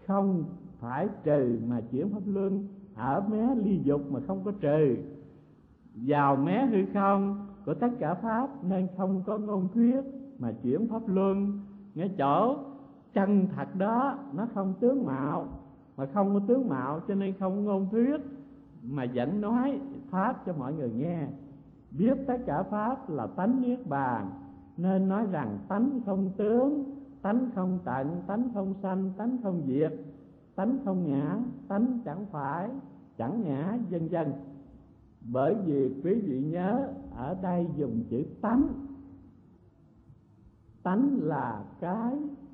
không phải trừ mà chuyển pháp luân, ở mé ly dục mà không có trừ, vào mé hư không của tất cả pháp nên không có ngôn thuyết mà chuyển pháp luân. Ngay chỗ chân thật đó nó không tướng mạo, mà không có tướng mạo cho nên không ngôn thuyết mà vẫn nói pháp cho mọi người nghe. Biết tất cả pháp là tánh niết bàn nên nói rằng tánh không tướng, tánh không tận, tánh không sanh, tánh không diệt, tánh không ngã, tánh chẳng phải, chẳng ngã, vân vân. Bởi vì quý vị nhớ ở đây dùng chữ tánh. Tánh là cái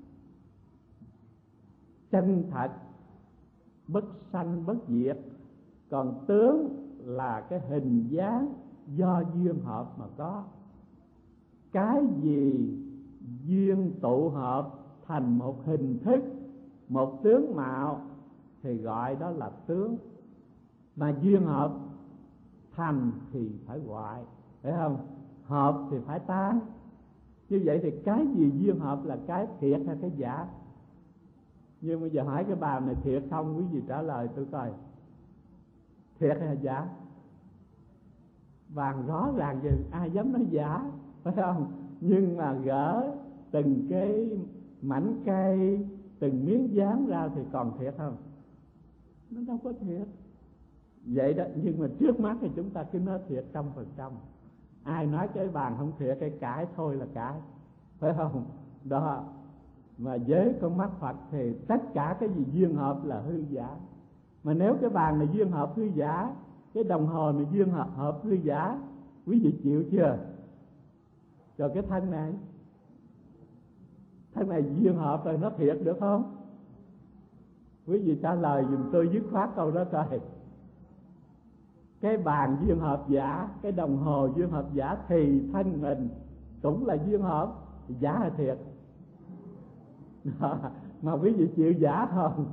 chân thật, bất sanh bất diệt. Còn tướng là cái hình dáng do duyên hợp mà có. Cái gì duyên tụ hợp thành một hình thức, một tướng mạo thì gọi đó là tướng. Mà duyên hợp thành thì phải hoại, phải không? Hợp thì phải tan. Như vậy thì cái gì duyên hợp là cái thiệt hay cái giả? Nhưng bây giờ hỏi cái bà này thiệt không, quý vị trả lời tôi coi. Thiệt hay giả? Vàng rõ ràng gì, ai dám nói giả, phải không? Nhưng mà gỡ từng cái mảnh cây, từng miếng dán ra thì còn thiệt không? Nó đâu có thiệt. Vậy đó, nhưng mà trước mắt thì chúng ta cứ nói thiệt 100%. Ai nói cái bàn không thiệt, cái cãi thôi là cãi, phải không? Đó. Mà với con mắt Phật thì tất cả cái gì duyên hợp là hư giả. Mà nếu cái bàn này duyên hợp hư giả, cái đồng hồ này duyên hợp hư giả, quý vị chịu chưa? Rồi cái thân này duyên hợp rồi nó thiệt được không? Quý vị trả lời dùm tôi dứt khoát câu đó coi. Cái bàn duyên hợp giả, cái đồng hồ duyên hợp giả thì thân mình cũng là duyên hợp, giả hay thiệt? Mà quý vị chịu giả không?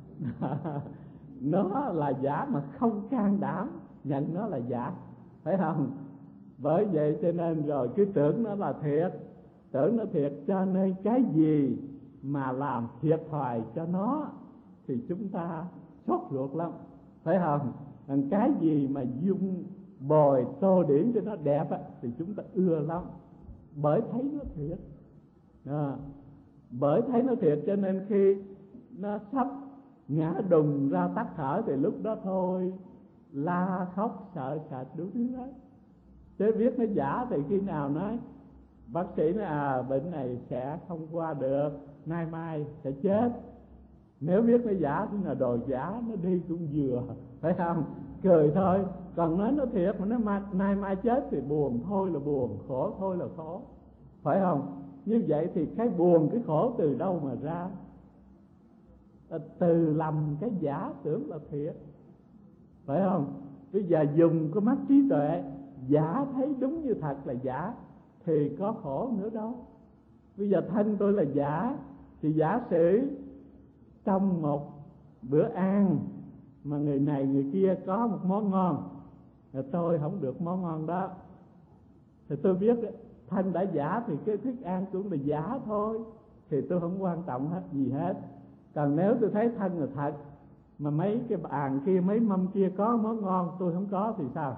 Nó là giả mà không can đảm nhận nó là giả, phải không? Bởi vậy cho nên rồi cứ tưởng nó là thiệt, tưởng nó thiệt, cho nên cái gì mà làm thiệt thòi cho nó thì chúng ta sốt ruột lắm, phải không? Còn cái gì mà dung bồi tô điểm cho nó đẹp á, thì chúng ta ưa lắm, bởi thấy nó thiệt. Bởi thấy nó thiệt cho nên khi nó sắp ngã đùng ra tắt thở thì lúc đó thôi la khóc sợ sệt đủ thứ hết. Chứ biết nó giả thì khi nào nói bác sĩ nói bệnh này sẽ không qua được, nay mai sẽ chết. Nếu biết nó giả thì là đồ giả, nó đi cũng vừa, phải không? Cười thôi. Còn nói nó thiệt mà nó nay mai chết thì buồn thôi là buồn, khổ thôi là khổ, phải không? Như vậy thì cái buồn cái khổ từ đâu mà ra? Từ lầm cái giả tưởng là thiệt, phải không? Bây giờ dùng cái mắt trí tuệ giả thấy đúng như thật là giả thì có khổ nữa đâu. Bây giờ thân tôi là giả thì giả sử trong một bữa ăn mà người này người kia có một món ngon, rồi tôi không được món ngon đó, thì tôi biết thân đã giả thì cái thức ăn cũng là giả thôi, thì tôi không quan trọng hết gì hết. Còn nếu tôi thấy thân là thật, mà mấy cái bàn kia, mấy mâm kia có món ngon, tôi không có thì sao?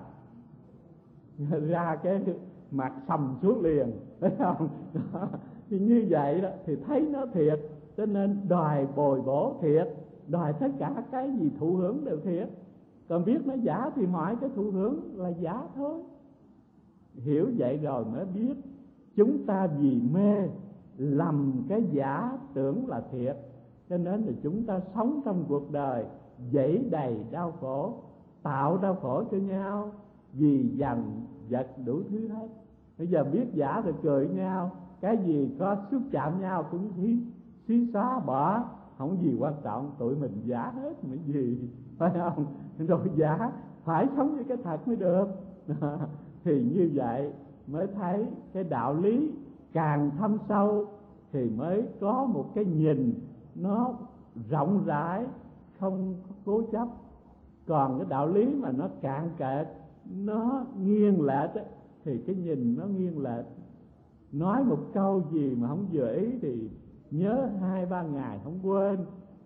Ra cái mặt sầm xuống liền, thấy không? Thì như vậy đó, thì thấy nó thiệt, cho nên đòi bồi bổ thiệt, đòi tất cả cái gì thụ hưởng đều thiệt. Còn biết nó giả thì mọi cái thụ hưởng là giả thôi. Hiểu vậy rồi mới biết chúng ta vì mê lầm cái giả tưởng là thiệt, cho nên là chúng ta sống trong cuộc đời dẫy đầy đau khổ, tạo đau khổ cho nhau vì dằn vặt đủ thứ hết. Bây giờ biết giả thì cười nhau, cái gì có xúc chạm nhau cũng xí xóa bỏ, không gì quan trọng, tụi mình giả hết mà gì, phải không? Rồi giả phải sống với cái thật mới được. Thì như vậy mới thấy cái đạo lý càng thâm sâu thì mới có một cái nhìn nó rộng rãi, không cố chấp. Còn cái đạo lý mà nó cạn kẹt, nó nghiêng lệch thì cái nhìn nó nghiêng lệch. Nói một câu gì mà không vừa ý thì nhớ 2-3 ngày không quên,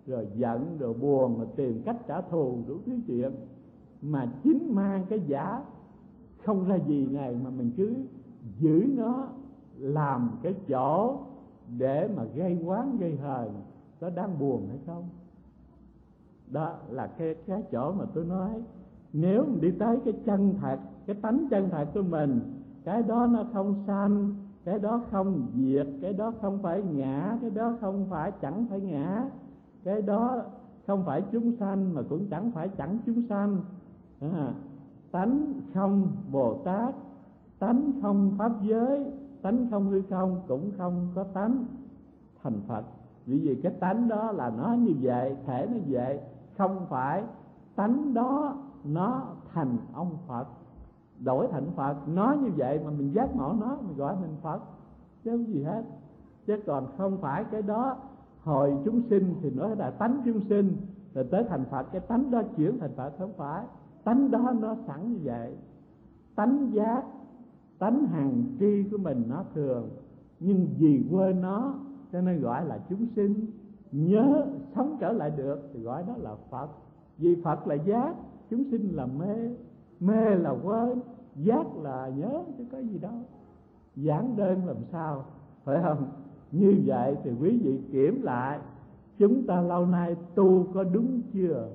rồi giận, rồi buồn, rồi tìm cách trả thù đủ thứ chuyện, mà chính mang cái giả không ra gì này mà mình cứ giữ nó làm cái chỗ để mà gây oán gây hờn, có đáng buồn hay không? Đó là cái chỗ mà tôi nói, nếu mình đi tới cái chân thật, cái tánh chân thật của mình, cái đó nó không sanh, cái đó không diệt, cái đó không phải ngã, cái đó không phải chẳng phải ngã, cái đó không phải chúng sanh mà cũng chẳng phải chẳng chúng sanh. Tánh không Bồ Tát, tánh không Pháp giới, tánh không hư không, cũng không có tánh thành Phật. Vì cái tánh đó là nó như vậy, thể nó vậy, không phải tánh đó nó thành ông Phật, đổi thành Phật. Nó như vậy mà mình giác ngộ nó, mình gọi mình Phật, chứ không gì hết. Chứ còn không phải cái đó hồi chúng sinh thì nói là tánh chúng sinh, rồi tới thành Phật cái tánh đó chuyển thành Phật, không phải. Tánh đó nó sẵn như vậy. Tánh giác, tánh hằng tri của mình nó thường, nhưng vì quên nó cho nên gọi là chúng sinh. Nhớ sống trở lại được thì gọi đó là Phật. Vì Phật là giác, chúng sinh là mê, mê là quên, giác là nhớ, chứ có gì đâu. Giản đơn làm sao, phải không? Như vậy thì quý vị kiểm lại chúng ta lâu nay tu có đúng chưa?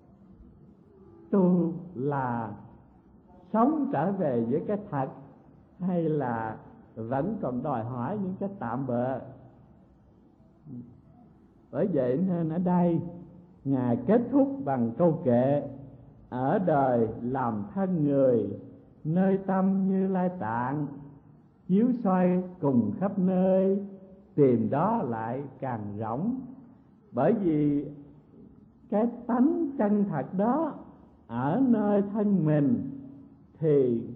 Tu là sống trở về với cái thật, hay là vẫn còn đòi hỏi những cái tạm bợ? Bởi vậy nên ở đây Ngài kết thúc bằng câu kệ: ở đời làm thân người, nơi tâm Như Lai Tạng, chiếu soi cùng khắp nơi, tìm đó lại càng rỗng. Bởi vì cái tánh chân thật đó ở nơi thân mình thì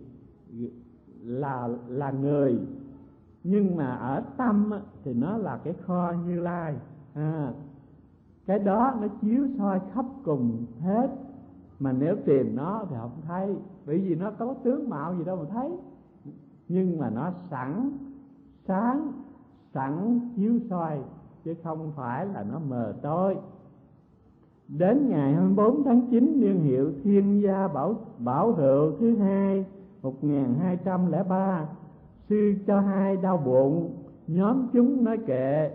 là người, nhưng mà ở tâm thì nó là cái kho Như Lai. Cái đó nó chiếu soi khắp cùng hết, mà nếu tìm nó thì không thấy, bởi vì nó có tướng mạo gì đâu mà thấy. Nhưng mà nó sẵn sáng, sẵn chiếu soi, chứ không phải là nó mờ tối. Đến ngày 24 tháng 9 niên hiệu Thiên Gia Bảo Hữu thứ 2 1203, sư cho hai đau bụng, nhóm chúng nói kệ: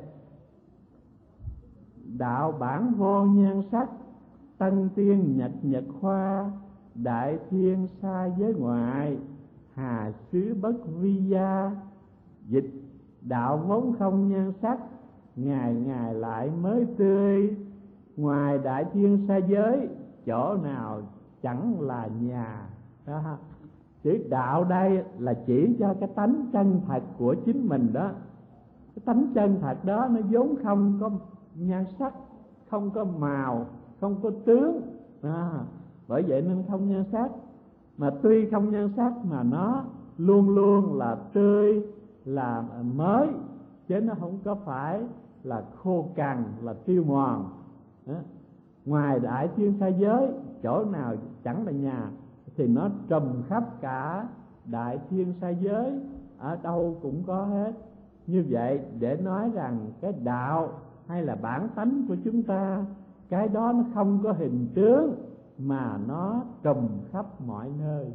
đạo bản vô nhan sắc, tân tiên nhật khoa, đại thiên xa giới ngoại, hà xứ bất vi gia. Dịch: đạo vốn không nhan sắc, ngày ngày lại mới tươi, ngoài đại thiên xa giới, chỗ nào chẳng là nhà. Đó. Chữ đạo đây là chỉ cho cái tánh chân thật của chính mình đó. Cái tánh chân thật đó nó vốn không có nhan sắc, không có màu, không có tướng. Bởi vậy nên không nhan sắc. Mà tuy không nhan sắc mà nó luôn luôn là tươi, là mới, chứ nó không có phải là khô cằn, là tiêu mòn. Ngoài đại thiên xa giới, chỗ nào chẳng là nhà, thì nó trùm khắp cả đại thiên xa giới, ở đâu cũng có hết. Như vậy để nói rằng cái đạo hay là bản tánh của chúng ta, cái đó nó không có hình tướng, mà nó trùm khắp mọi nơi.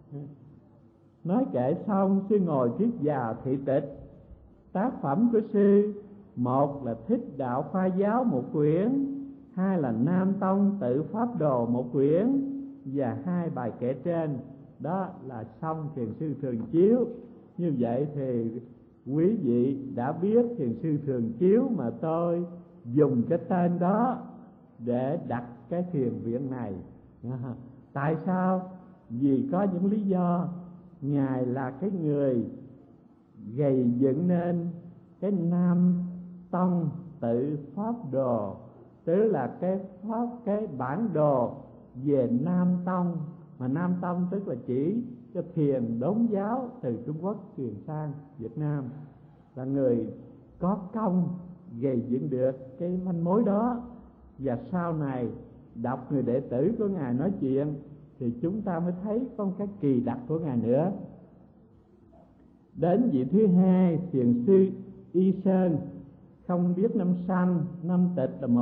Nói kệ xong, sư ngồi thuyết vào thị tịch. Tác phẩm của sư: một là Thích Đạo Khoa Giáo một quyển, hai là Nam Tông Tự Pháp Đồ một quyển, và hai bài kệ trên. Đó là xong Thiền sư Thường Chiếu. Như vậy thì quý vị đã biết Thiền sư Thường Chiếu mà tôi dùng cái tên đó để đặt cái thiền viện này. Tại sao? Vì có những lý do. Ngài là cái người gầy dựng nên cái Nam Tông Tự Pháp Đồ, tức là cái bản đồ về Nam Tông. Mà Nam Tông tức là chỉ cho thiền đốn giáo từ Trung Quốc truyền sang Việt Nam. Là người có công gầy dựng được cái manh mối đó. Và sau này đọc người đệ tử của Ngài nói chuyện thì chúng ta mới thấy có cái kỳ đặc của Ngài nữa. Đến vị thứ hai, Thiền sư Y Sơn, không biết năm sanh. Năm Tịch là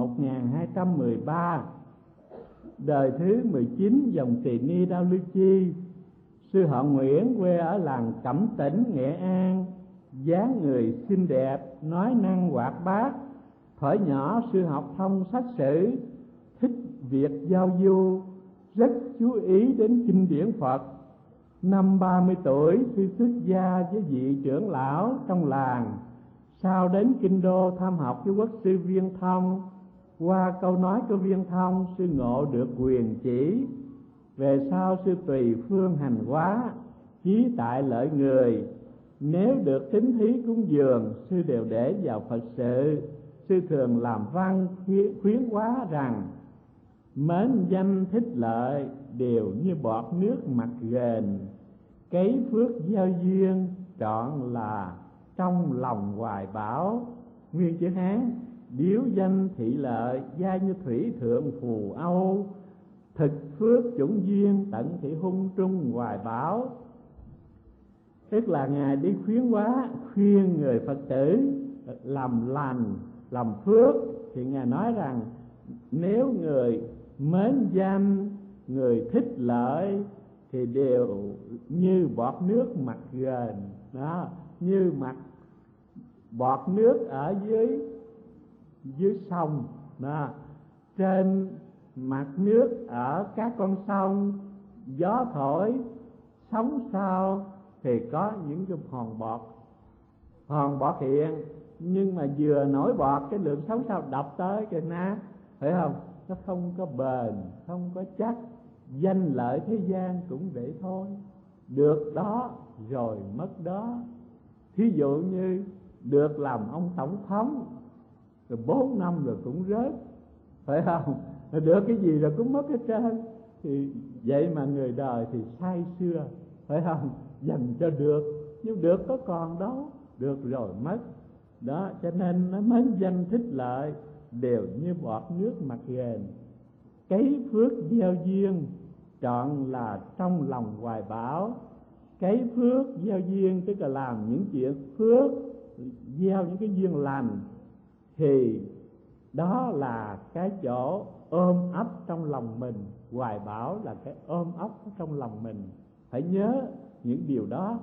1213. Đời thứ 19 dòng Tỳ Ni Đao Lưu Chi. Sư họ Nguyễn, quê ở làng Cẩm Tỉnh, Nghệ An. Dáng người xinh đẹp, nói năng hoạt bát. Thuở nhỏ sư học thông sách sử, thích việc giao du, rất chú ý đến kinh điển Phật. Năm 30 tuổi, sư xuất gia với vị trưởng lão trong làng. Sau đến Kinh Đô tham học với quốc sư Viên Thông. Qua câu nói của Viên Thông, sư ngộ được quyền chỉ. Về sau sư tùy phương hành hóa, chí tại lợi người. Nếu được thính thí cúng dường, sư đều để vào Phật sự. Sư thường làm văn khuyến hóa rằng: mến danh thích lợi, đều như bọt nước mặt ghềnh. Cấy phước gieo duyên, trọn là trong lòng hoài bão. Nguyên chữ Hán: điếu danh thị lợi, giai như thủy thượng phù âu. Thực phước chủng duyên, tận thị hung trung hoài bão. Tức là Ngài đi khuyến hóa, khuyên người Phật tử làm lành, làm phước. Thì Ngài nói rằng nếu người mến danh, người thích lợi thì đều như bọt nước mặt ghềnh. Đó, như mặt bọt nước ở dưới sông. Đó, trên mặt nước ở các con sông, gió thổi sóng sao thì có những cái hòn bọt hiện. Nhưng mà vừa nổi bọt, cái lượng sóng sao đập tới cái nát, phải không? Nó không có bền, không có chắc. Danh lợi thế gian cũng vậy thôi, được đó rồi mất đó. Thí dụ như được làm ông tổng thống rồi 4 năm rồi cũng rớt, phải không? Được cái gì rồi cũng mất hết trơn. Thì vậy mà người đời thì say sưa, phải không? Dành cho được, nhưng được có còn đâu, được rồi mất. Đó, cho nên nó mến danh thích lợi, đều như bọt nước mặt ghềnh. Cấy phước gieo duyên, trọn là trong lòng hoài bão. Cấy phước gieo duyên tức là làm những chuyện phước, gieo những cái duyên lành, thì đó là cái chỗ ôm ấp trong lòng mình. Hoài bão là cái ôm ấp trong lòng mình, phải nhớ những điều đó.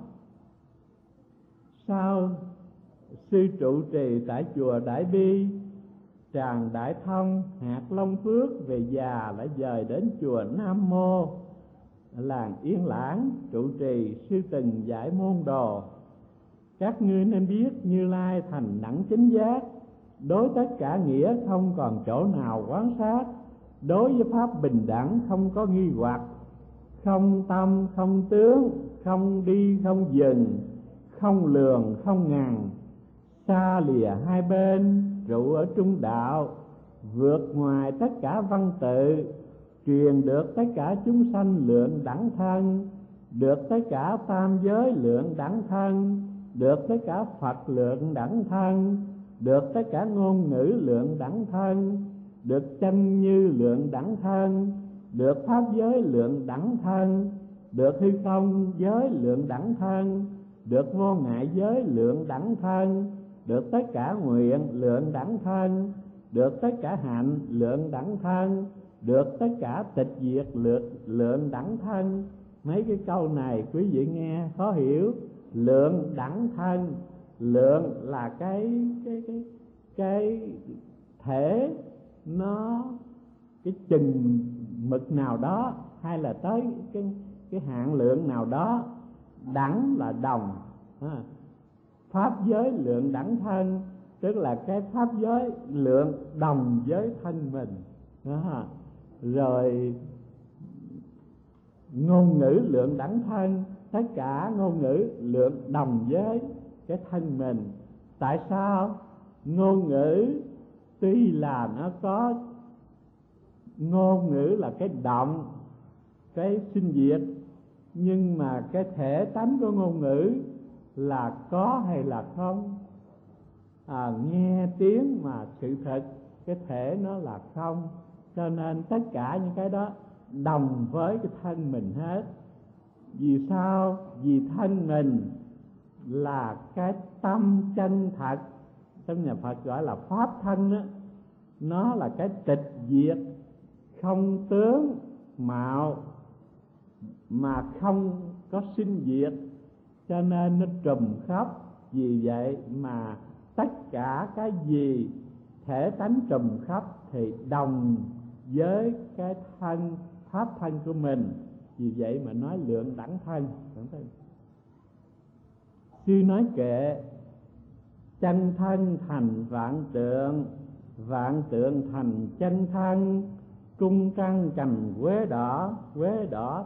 Sau sư trụ trì tại chùa Đại Bi, Tràng Đại Thông, hạt Long Phước, về già lại dời đến chùa Nam Mô, làng Yên Lãng trụ trì. Sư từng giải môn đồ: các ngươi nên biết Như Lai thành đẳng chánh giác, đối tất cả nghĩa không còn chỗ nào quán sát. Đối với pháp bình đẳng không có nghi hoặc, không tâm không tướng, không đi không dừng, không lường không ngằn. Xa lìa hai bên, trụ ở trung đạo, vượt ngoài tất cả văn tự, truyền được tất cả chúng sanh lượng đẳng thân, được tất cả tam giới lượng đẳng thân, được tất cả Phật lượng đẳng thân, được tất cả ngôn ngữ lượng đẳng thân, được chân như lượng đẳng thân, được pháp giới lượng đẳng thân, được hư không giới lượng đẳng thân, được vô ngại giới lượng đẳng thân, được tất cả nguyện lượng đẳng thân, được tất cả hạnh lượng đẳng thân, được tất cả tịch diệt lượng đẳng thân. Mấy cái câu này quý vị nghe khó hiểu. Lượng đẳng thân, lượng là cái thể nó cái chừng mực nào đó, hay là tới cái hạn lượng nào đó. Đẳng là đồng. Pháp giới lượng đẳng thân tức là cái pháp giới lượng đồng với thân mình. Rồi ngôn ngữ lượng đẳng thân, tất cả ngôn ngữ lượng đồng với cái thân mình. Tại sao? Ngôn ngữ tuy là nó có, ngôn ngữ là cái động, cái sinh diệt, nhưng mà cái thể tánh của ngôn ngữ là có hay là không? Nghe tiếng mà sự thật cái thể nó là không. Cho nên tất cả những cái đó đồng với cái thân mình hết. Vì sao? Vì thân mình là cái tâm chân thật, trong nhà Phật gọi là pháp thân đó, nó là cái tịch diệt, không tướng mạo mà không có sinh diệt, cho nên nó trùm khắp. Vì vậy mà tất cả cái gì thể tánh trùm khắp thì đồng với cái thân pháp thân của mình. Vì vậy mà nói lượng đẳng thân. Sư nói kệ: chân thân thành vạn tượng, vạn tượng thành chân thân. Cung trăng cành quế đỏ, quế đỏ